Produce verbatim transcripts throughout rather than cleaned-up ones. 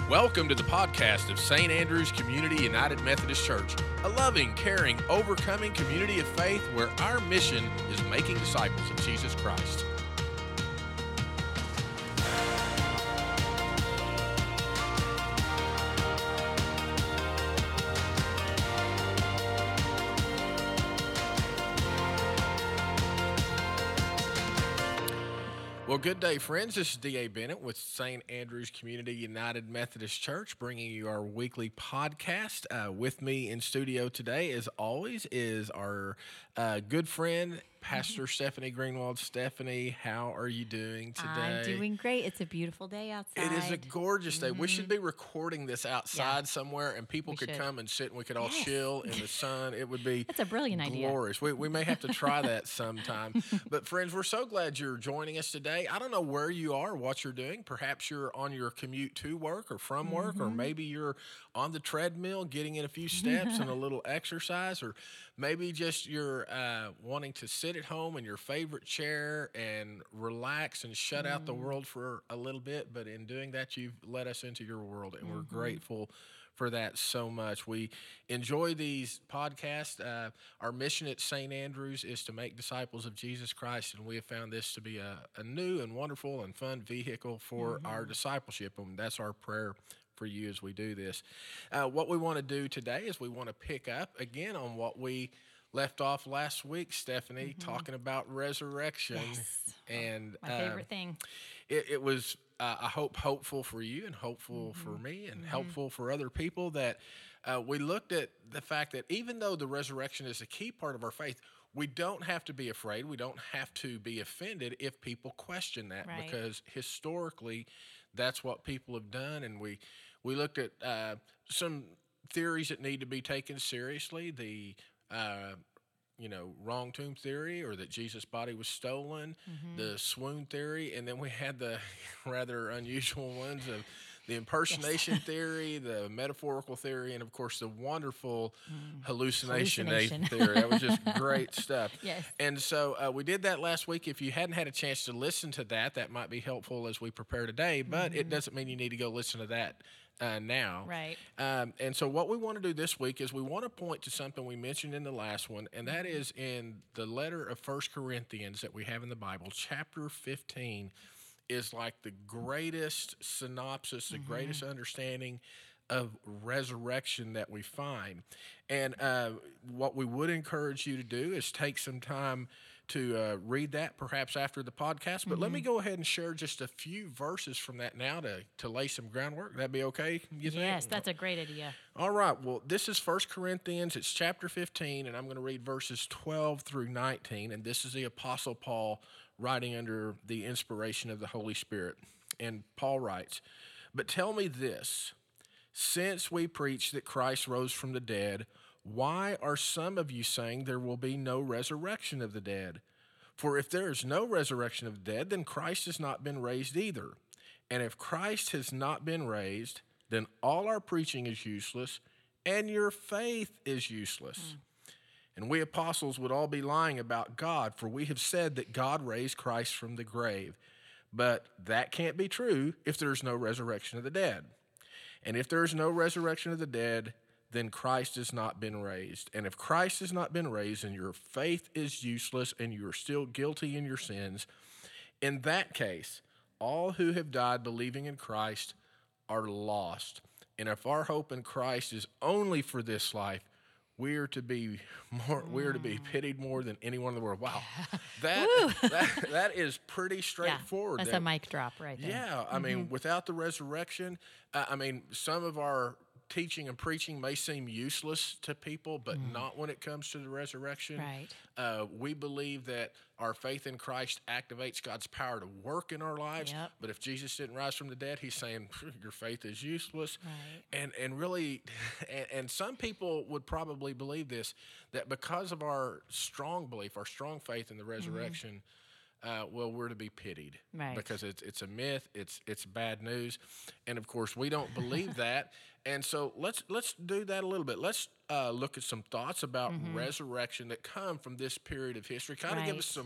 Welcome to the podcast of Saint Andrew's Community United Methodist Church, a loving, caring, overcoming community of faith where our mission is making disciples of Jesus Christ. Well, good day, friends. This is D A Bennett with Saint Andrew's Community United Methodist Church, bringing you our weekly podcast. Uh, with me in studio today, as always, is our uh, good friend, Pastor Stephanie Greenwald. Stephanie, how are you doing today? I'm doing great. It's a beautiful day outside. It is a gorgeous day. Mm-hmm. We should be recording this outside yeah. somewhere, and people we could should. come and sit, and we could all yes. chill in the sun. It would be That's a brilliant idea. glorious. We, we may have to try that sometime. But, friends, we're so glad you're joining us today. I don't know where you are, what you're doing. Perhaps you're on your commute to work or from work, mm-hmm. or maybe you're on the treadmill getting in a few steps and a little exercise, or maybe just you're uh, wanting to sit at home in your favorite chair and relax and shut mm. out the world for a little bit. But in doing that, you've let us into your world, and mm-hmm. we're grateful for that so much. We enjoy these podcasts. Uh, our mission at Saint Andrews is to make disciples of Jesus Christ, and we have found this to be a, a new and wonderful and fun vehicle for mm-hmm. our discipleship, and that's our prayer for you as we do this. Uh, what we want to do today is we want to pick up again on what we left off last week, Stephanie, mm-hmm. talking about resurrection. Yes. And my favorite uh, thing. It, it was, uh, I hope, hopeful for you and hopeful mm-hmm. for me and mm-hmm. helpful for other people that uh, we looked at the fact that even though the resurrection is a key part of our faith, we don't have to be afraid. We don't have to be offended if people question that, right. because historically that's what people have done. And we, we looked at uh, some theories that need to be taken seriously. The Uh, you know, wrong tomb theory, or that Jesus' body was stolen, mm-hmm. the swoon theory, and then we had the rather unusual ones of the impersonation yes. theory, the metaphorical theory, and of course the wonderful mm. hallucination, hallucination. theory. That was just great stuff. Yes. And so uh, we did that last week. If you hadn't had a chance to listen to that, that might be helpful as we prepare today, but mm-hmm. it doesn't mean you need to go listen to that Uh, now. Right. Um, and so what we want to do this week is we want to point to something we mentioned in the last one, and that is in the letter of First Corinthians that we have in the Bible. Chapter fifteen is like the greatest synopsis, the mm-hmm. greatest understanding of resurrection that we find. And uh, what we would encourage you to do is take some time to uh, read that, perhaps after the podcast. But mm-hmm. let me go ahead and share just a few verses from that now to, to lay some groundwork. That'd be okay, you think? Yes, that's a great idea. All right. Well, this is First Corinthians. It's chapter fifteen, and I'm going to read verses twelve through nineteen. And this is the Apostle Paul writing under the inspiration of the Holy Spirit. And Paul writes, "But tell me this, since we preach that Christ rose from the dead, why are some of you saying there will be no resurrection of the dead? For if there is no resurrection of the dead, then Christ has not been raised either. And if Christ has not been raised, then all our preaching is useless, and your faith is useless. Mm. And we apostles would all be lying about God, for we have said that God raised Christ from the grave. But that can't be true if there is no resurrection of the dead. And if there is no resurrection of the dead, then Christ has not been raised. And if Christ has not been raised, then your faith is useless, and you are still guilty in your sins. In that case, all who have died believing in Christ are lost. And if our hope in Christ is only for this life, we are to be more. Mm. We are to be pitied more than anyone in the world." Wow, that that, that is pretty straightforward. Yeah, that's that, a mic drop right there. Yeah, I mm-hmm. mean, without the resurrection, uh, I mean, some of our teaching and preaching may seem useless to people, but mm. not when it comes to the resurrection. Right. Uh, we believe that our faith in Christ activates God's power to work in our lives. Yep. But if Jesus didn't rise from the dead, he's saying your faith is useless. Right. And and really, and, and some people would probably believe this, that because of our strong belief, our strong faith in the resurrection, mm-hmm. Uh, well, we're to be pitied, right. because it's it's a myth, it's it's bad news, and of course we don't believe that. And so let's let's do that a little bit. Let's uh, look at some thoughts about mm-hmm. resurrection that come from this period of history. Kind of right. give us some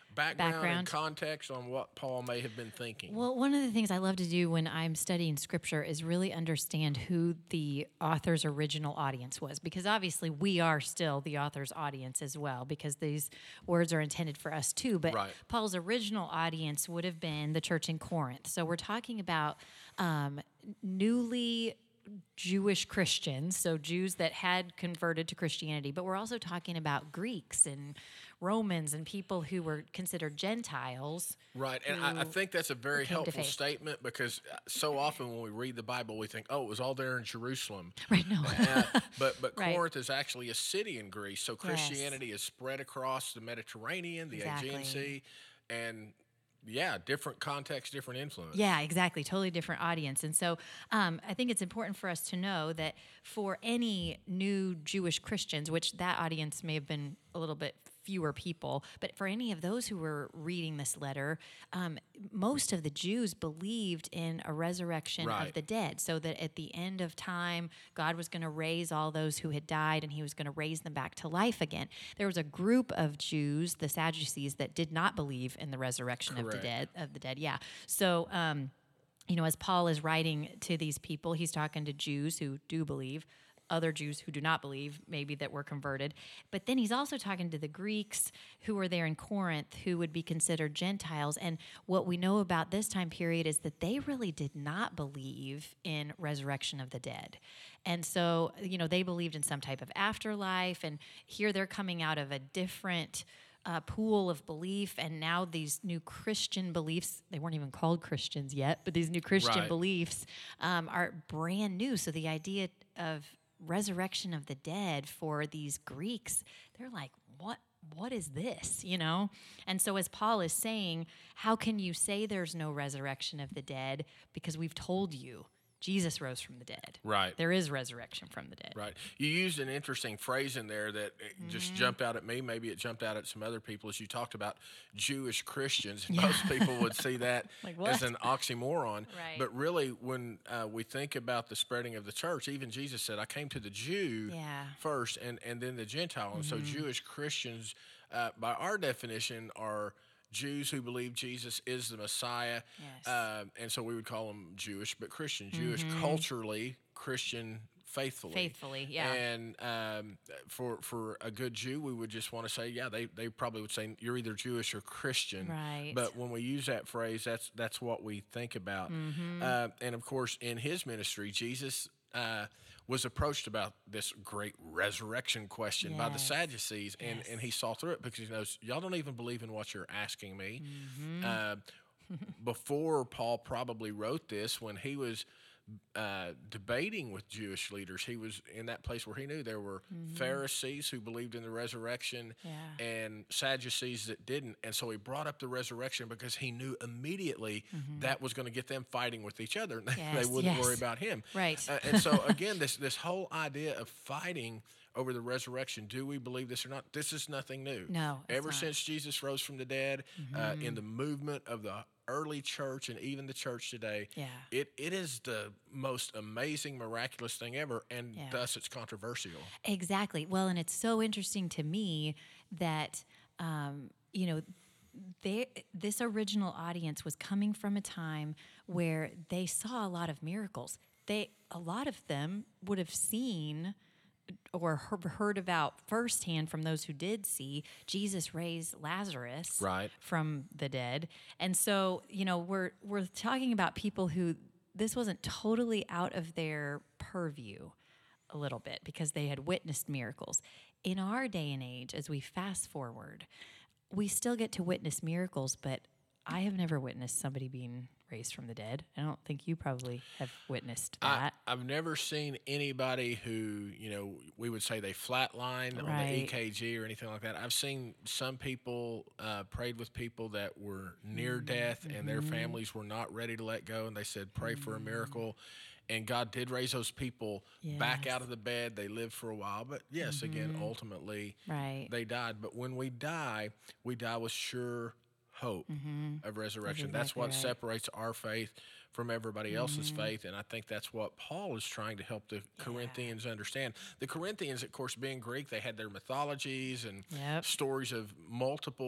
background, and background. context on what Paul may have been thinking. Well, one of the things I love to do when I'm studying scripture is really understand who the author's original audience was, because obviously we are still the author's audience as well, because these words are intended for us too. But Right. Paul's original audience would have been the church in Corinth. So we're talking about um, newly Jewish Christians, so Jews that had converted to Christianity, but we're also talking about Greeks and Romans and people who were considered Gentiles. Right, and I, I who think that's a very came to helpful faith. statement, because so often when we read the Bible, we think, oh, it was all there in Jerusalem. Right, no. Uh, but but Right. Corinth is actually a city in Greece, so Christianity is spread across the Mediterranean, the Aegean Exactly. Sea, and yeah, different context, different influence. Yeah, exactly. Totally different audience. And so um, I think it's important for us to know that for any new Jewish Christians, which that audience may have been a little bit fewer people, but for any of those who were reading this letter, um, most of the Jews believed in a resurrection Right. of the dead, so that at the end of time, God was going to raise all those who had died and he was going to raise them back to life again. There was a group of Jews, the Sadducees, that did not believe in the resurrection of the Correct. dead, of the dead. Yeah. So, um, you know, as Paul is writing to these people, he's talking to Jews who do believe, other Jews who do not believe, maybe that were converted. But then he's also talking to the Greeks who were there in Corinth, who would be considered Gentiles. And what we know about this time period is that they really did not believe in resurrection of the dead. And so, you know, they believed in some type of afterlife. And here they're coming out of a different Uh, pool of belief, and now these new Christian beliefs, they weren't even called Christians yet, but these new Christian Right. beliefs um, are brand new. So the idea of resurrection of the dead for these Greeks, they're like, what? What is this, you know? And so as Paul is saying, how can you say there's no resurrection of the dead? Because we've told you Jesus rose from the dead. Right. There is resurrection from the dead. Right. You used an interesting phrase in there that it just jumped out at me. Maybe it jumped out at some other people as you talked about Jewish Christians. Most people would see that Like, as what? an oxymoron. Right. But really, when uh, we think about the spreading of the church, even Jesus said, I came to the Jew Yeah. first and, and then the Gentile. And so Jewish Christians, uh, by our definition, are Jews who believe Jesus is the Messiah. Yes. Uh, and so we would call them Jewish, but Christian. Jewish culturally, Christian faithfully. Faithfully, yeah. And um, for for a good Jew, we would just want to say, yeah, they, they probably would say you're either Jewish or Christian. Right. But when we use that phrase, that's that's what we think about. Mm-hmm. Uh, and of course, in his ministry, Jesus uh, was approached about this great resurrection question by the Yes. Sadducees, and, Yes. and he saw through it because he knows y'all don't even believe in what you're asking me. Mm-hmm. Uh, before Paul probably wrote this, when he was uh, debating with Jewish leaders, he was in that place where he knew there were Pharisees who believed in the resurrection Yeah. and Sadducees that didn't. And so he brought up the resurrection because he knew immediately that was going to get them fighting with each other. They, Yes, they wouldn't yes. worry about him. Right. Uh, and so again, this this whole idea of fighting over the resurrection, do we believe this or not? This is nothing new. No, it's Ever not. since Jesus rose from the dead, uh, in the movement of the early church and even the church today, Yeah. it, it is the most amazing, miraculous thing ever, and Yeah. thus it's controversial. Exactly. Well, and it's so interesting to me that, um, you know, they, this original audience was coming from a time where they saw a lot of miracles. They, a lot of them would have seen or he- heard about firsthand from those who did see Jesus raise Lazarus Right. from the dead. And so, you know, we're we're talking about people who this wasn't totally out of their purview a little bit because they had witnessed miracles. In our day and age, as we fast forward, we still get to witness miracles, but I have never witnessed somebody being raised from the dead. I don't think you probably have witnessed I, that. I've never seen anybody who, you know, we would say they flatlined on the Right. E K G or anything like that. I've seen some people uh, prayed with people that were near Mm-hmm. death and their families were not ready to let go, and they said, pray for a miracle. And God did raise those people back Yes. out of the bed. They lived for a while. But yes, again, ultimately, Right. they died. But when we die, we die with sure hope of resurrection. That's exactly what right. separates our faith from everybody else's faith, and I think that's what Paul is trying to help the Corinthians understand. The Corinthians, of course, being Greek, they had their mythologies and Yep. stories of multiple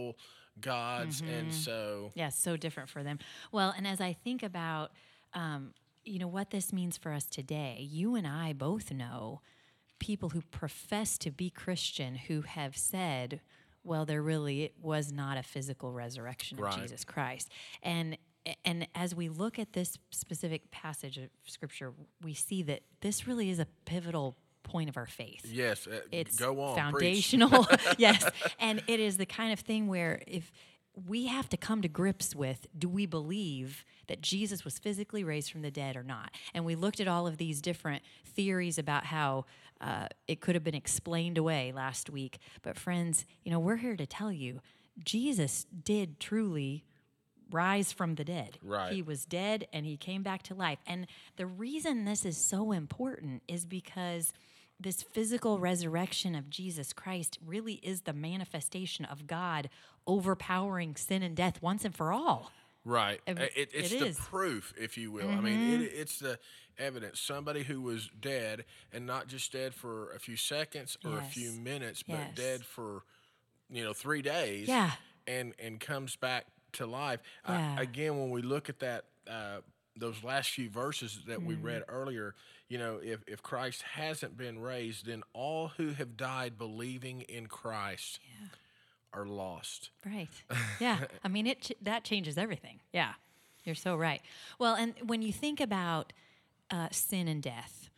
gods, and so Yeah, so different for them. Well, and as I think about, um, you know, what this means for us today, you and I both know people who profess to be Christian who have said, well, there really was not a physical resurrection of Right. Jesus Christ. And and as we look at this specific passage of Scripture, we see that this really is a pivotal point of our faith. yes, uh, It's go on, preach. foundational. Yes. And it is the kind of thing where if we have to come to grips with, do we believe that Jesus was physically raised from the dead or not? And we looked at all of these different theories about how uh, it could have been explained away last week. But friends, you know, we're here to tell you, Jesus did truly rise from the dead. Right. He was dead and he came back to life. And the reason this is so important is because this physical resurrection of Jesus Christ really is the manifestation of God overpowering sin and death once and for all. Right. It- Uh, It, it's it the is. proof, if you will. I mean, it, it's the evidence. Somebody who was dead, and not just dead for a few seconds or a few Yes. minutes, but Yes. dead for, you know, three days. Yeah. And and comes back to life. Yeah. I, again, when we look at that, uh, those last few verses that we read Mm-hmm. earlier, you know, if if Christ hasn't been raised, then all who have died believing in Christ are lost. Right. Yeah. I mean, it ch- that changes everything. Yeah. You're so right. Well, and when you think about uh, sin and death,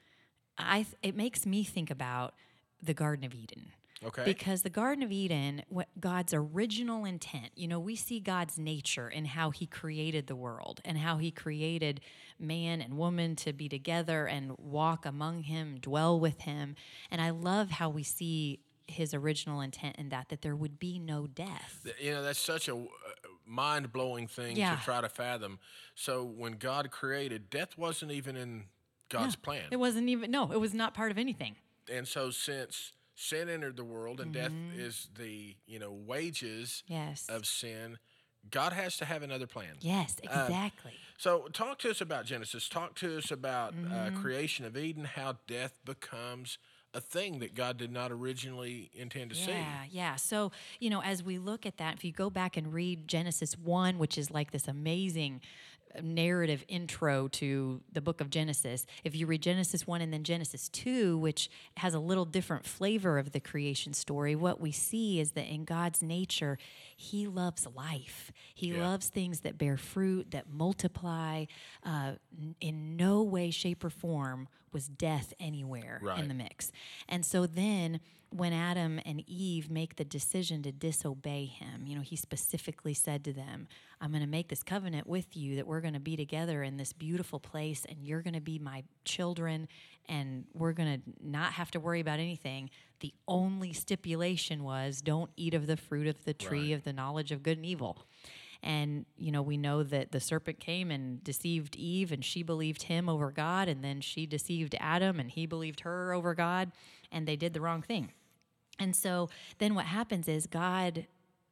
I th- it makes me think about the Garden of Eden. Okay. Because the Garden of Eden, what God's original intent, you know, we see God's nature in how he created the world and how he created man and woman to be together and walk among him, dwell with him. And I love how we see his original intent in that, that there would be no death. Th- You know, that's such a uh, mind-blowing thing Yeah. to try to fathom. So when God created, death wasn't even in God's Yeah. plan. It wasn't even, no, it was not part of anything. And so since sin entered the world and death is the, you know, wages Yes. of sin, God has to have another plan. Yes, exactly. So talk to us about Genesis. Talk to us about uh, Mm-hmm. creation of Eden, how death becomes a thing that God did not originally intend to see. Yeah, yeah. So, you know, as we look at that, if you go back and read Genesis one, which is like this amazing narrative intro to the book of Genesis, if you read Genesis one and then Genesis two, which has a little different flavor of the creation story, what we see is that in God's nature, he loves life. He Yeah. loves things that bear fruit, that multiply. Uh, n- in no way, shape, or form was death anywhere Right. in the mix. And so then when Adam and Eve make the decision to disobey him, you know, he specifically said to them, I'm going to make this covenant with you that we're going to be together in this beautiful place and you're going to be my children and we're going to not have to worry about anything. The only stipulation was don't eat of the fruit of the tree Right. of the knowledge of good and evil. And, you know, we know that the serpent came and deceived Eve and she believed him over God. And then she deceived Adam and he believed her over God. And they did the wrong thing. And so then what happens is God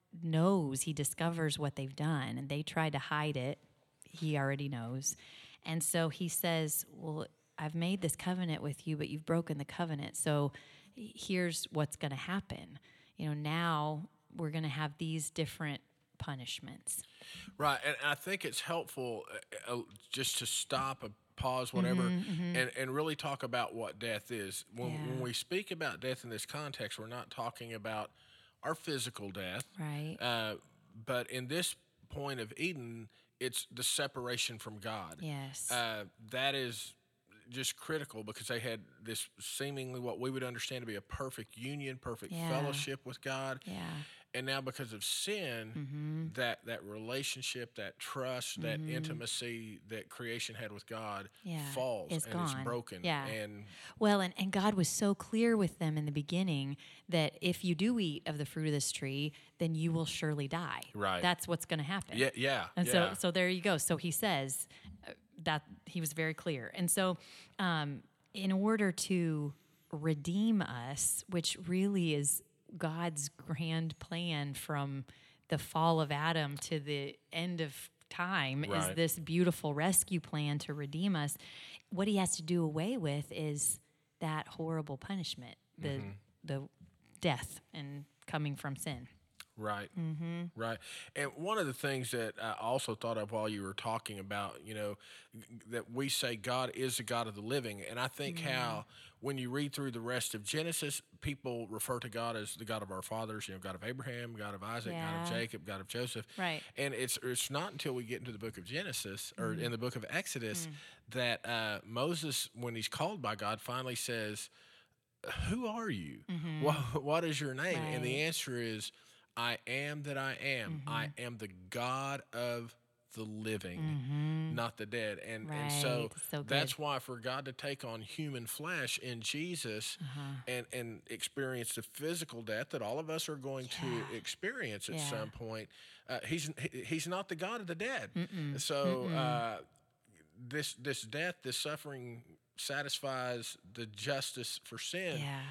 knows, he discovers what they've done and they tried to hide it. He already knows. And so he says, well, I've made this covenant with you, but you've broken the covenant. So here's what's going to happen. You know, now we're going to have these different punishments. Right, and I think it's helpful uh, uh, just to stop, a pause, whatever, and, and really talk about what death is. When, Yeah. when we speak about death in this context, we're not talking about our physical death, Right. uh, but in this point of Eden, it's the separation from God. Yes. Uh, that is just critical because they had this seemingly what we would understand to be a perfect union, perfect Yeah. fellowship with God. Yeah. And now because of sin, that that relationship, that trust, that intimacy that creation had with God Yeah, falls is and it's gone. broken. Yeah. And Well, and, and God was so clear with them in the beginning that if you do eat of the fruit of this tree, then you will surely die. Right. That's what's going to happen. yeah, yeah. And yeah. so, so there you go. So he says uh, that he was very clear. And so, um, in order to redeem us, which really is God's grand plan from the fall of Adam to the end of time, is Right. this beautiful rescue plan to redeem us. What he has to do away with is that horrible punishment, the Mm-hmm. the death and coming from sin. Right. Mm-hmm. Right. And one of the things that I also thought of while you were talking about, you know, g- that we say God is the God of the living. And I think how when you read through the rest of Genesis, people refer to God as the God of our fathers, you know, God of Abraham, God of Isaac, God of Yeah. Jacob, God of Joseph. Right. And it's it's not until we get into the book of Genesis or in the book of Exodus that uh, Moses, when he's called by God, finally says, who are you? What, what is your name? And the Right. answer is, I am that I am. I am the God of the living, not the dead. And and Right. so So good. that's why for God to take on human flesh in Jesus and and experience the physical death that all of us are going to experience at Yeah. some point, uh, he's he- he's not the God of the dead. So uh, this this death, this suffering satisfies the justice for sin, Yeah.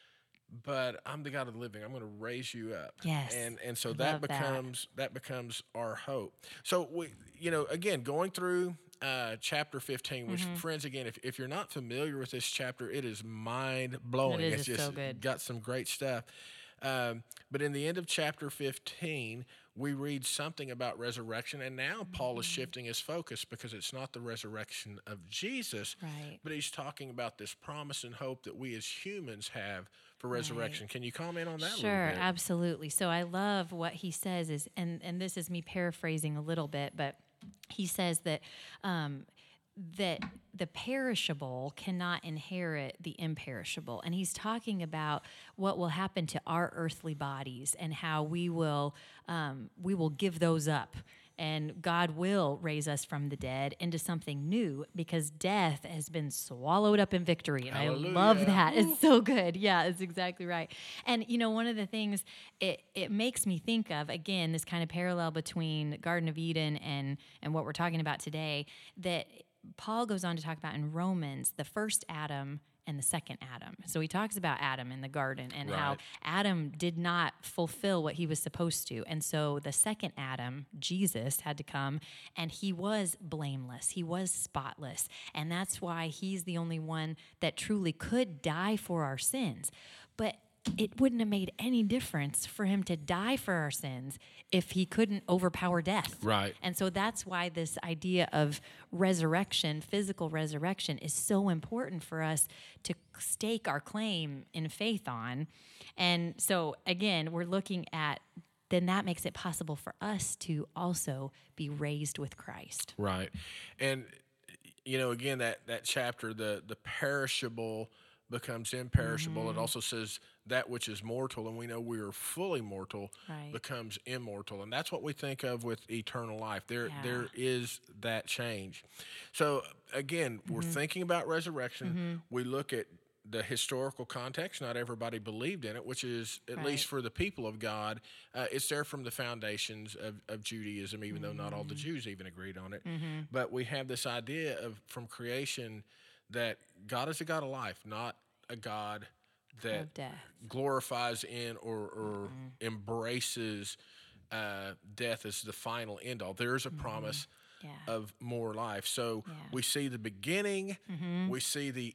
but I'm the God of the living. I'm going to raise you up. Yes. And and so I that love that. becomes that. becomes our hope. So we you know again going through uh, chapter fifteen, which Mm-hmm. friends again, if, if you're not familiar with this chapter, it is mind blowing. It is, It's it's just so good. got some great stuff. Um, but in the end of chapter fifteen, we read something about resurrection, and now Paul Mm-hmm. is shifting his focus because it's not the resurrection of Jesus, Right. but he's talking about this promise and hope that we as humans have for resurrection. Can you comment on that a Sure, little bit? absolutely. So I love what he says is, and and this is me paraphrasing a little bit, but he says that um, that the perishable cannot inherit the imperishable, and he's talking about what will happen to our earthly bodies and how we will um, we will give those up. And God will raise us from the dead into something new because death has been swallowed up in victory. And I love Hallelujah. that. It's so good. Yeah, it's exactly right. And, you know, one of the things it, it makes me think of, again, this kind of parallel between Garden of Eden and, and what we're talking about today, that Paul goes on to talk about in Romans, the first Adam and the second Adam. So he talks about Adam in the garden and how Right. Adam did not fulfill what he was supposed to. And so the second Adam, Jesus, had to come, and he was blameless. He was spotless. And that's why he's the only one that truly could die for our sins. But it wouldn't have made any difference for him to die for our sins if he couldn't overpower death. Right. And so that's why this idea of resurrection, physical resurrection, is so important for us to stake our claim in faith on. And so, again, we're looking at then that makes it possible for us to also be raised with Christ. Right. And you know, again, that that chapter, the the perishable becomes imperishable. Mm-hmm. It also says that which is mortal, and we know we are fully mortal, Right. becomes immortal, and that's what we think of with eternal life. There, Yeah. there is that change. So again, we're Mm-hmm. thinking about resurrection. We look at the historical context. Not everybody believed in it, which is at Right. least for the people of God. Uh, it's there from the foundations of, of Judaism, even though not all the Jews even agreed on it. But we have this idea of from creation that God is a God of life, not a God that Of death. glorifies in or, or embraces uh, death as the final end all. There is a promise Yeah. of more life. So Yeah. we see the beginning, we see the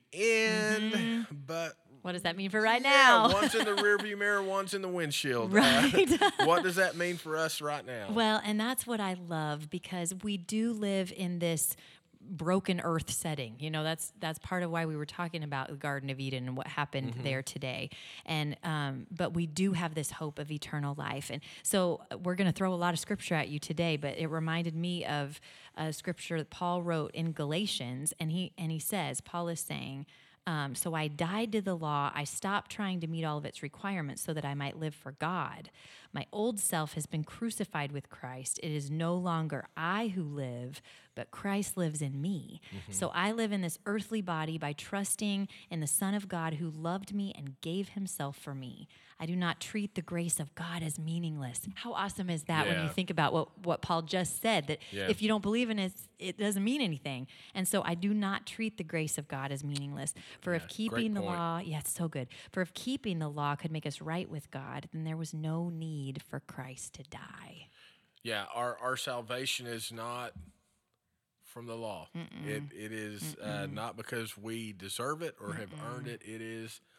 end, but What does that mean for right yeah, now? one's in the rearview mirror, one's in the windshield. Right. Uh, what does that mean for us right now? Well, and that's what I love because we do live in this broken earth setting. You know, that's that's part of why we were talking about the Garden of Eden and what happened there today. And um, but we do have this hope of eternal life. And so uh, we're going to throw a lot of scripture at you today, but it reminded me of a scripture that Paul wrote in Galatians, and he and he says, Paul is saying, Um, so I died to the law. I stopped trying to meet all of its requirements so that I might live for God. My old self has been crucified with Christ. It is no longer I who live, but Christ lives in me. So I live in this earthly body by trusting in the Son of God who loved me and gave himself for me. I do not treat the grace of God as meaningless. How awesome is that when Yeah. you think about what, what Paul just said, that Yeah. if you don't believe in it, it doesn't mean anything. And so I do not treat the grace of God as meaningless. For if great keeping the point. law, yeah, it's so good. For if keeping the law could make us right with God, then there was no need for Christ to die. Yeah, our, our salvation is not from the law. It it is uh, not because we deserve it or have earned it. It is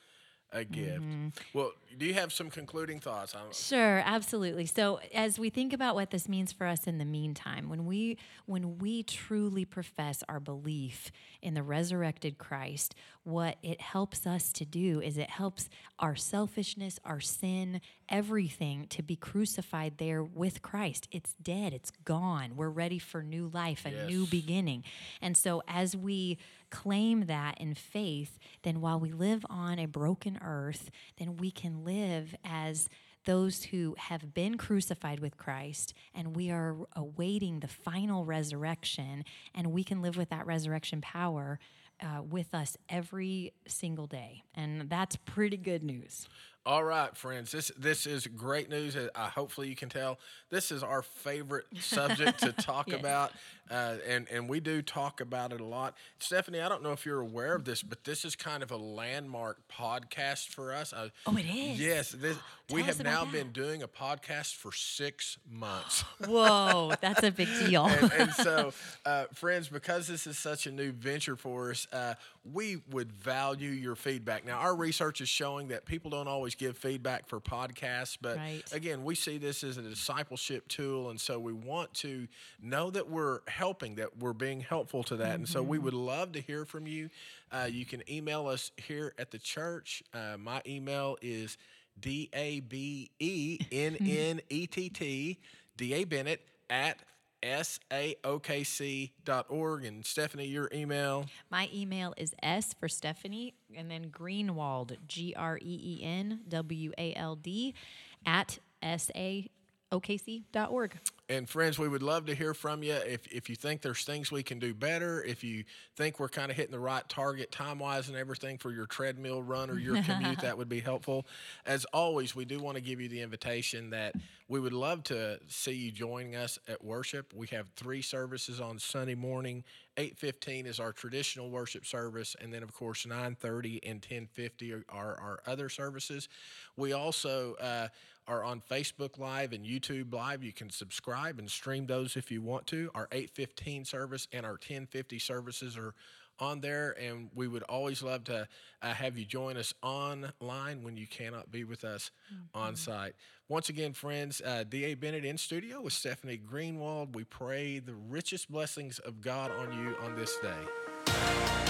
a gift. Well, do you have some concluding thoughts? I'm, Sure, absolutely. So as we think about what this means for us in the meantime, when we when we truly profess our belief in the resurrected Christ, what it helps us to do is it helps our selfishness, our sin, everything to be crucified there with Christ. It's dead, it's gone. We're ready for new life, a Yes. new beginning. And so as we claim that in faith, then while we live on a broken earth, then we can live as those who have been crucified with Christ, and we are awaiting the final resurrection, and we can live with that resurrection power uh, with us every single day. And that's pretty good news. All right, friends. This this is great news. Uh, hopefully, you can tell this is our favorite subject to talk Yes. about, uh, and and we do talk about it a lot. Stephanie, I don't know if you're aware of this, but this is kind of a landmark podcast for us. Uh, Oh, it is? Yes, this, we Tell us have about now that. been doing a podcast for six months. Whoa, that's a big deal. and, and so, uh, friends, because this is such a new venture for us, uh, we would value your feedback. Now, our research is showing that people don't always give feedback for podcasts, but Right. again, we see this as a discipleship tool, and so we want to know that we're helping, that we're being helpful to that, and so we would love to hear from you. Uh, you can email us here at the church. Uh, my email is D A B E N N E T T, D A Bennett at S A O K C dot org. And Stephanie, your email? My email is S for Stephanie, and then Greenwald, G R E E N W A L D, at S A O K C dot org. And friends, we would love to hear from you. If if you think there's things we can do better, if you think we're kind of hitting the right target time-wise and everything for your treadmill run or your commute, that would be helpful. As always, we do want to give you the invitation that we would love to see you joining us at worship. We have three services on Sunday morning. eight fifteen is our traditional worship service, and then, of course, nine thirty and ten fifty are are our other services. We also uh, are on Facebook Live and YouTube Live. You can subscribe and stream those if you want to. Our eight fifteen service and our ten fifty services are on there, and we would always love to uh, have you join us online when you cannot be with us on site. Once again, friends, uh, D A Bennett in studio with Stephanie Greenwald. We pray the richest blessings of God on you on this day.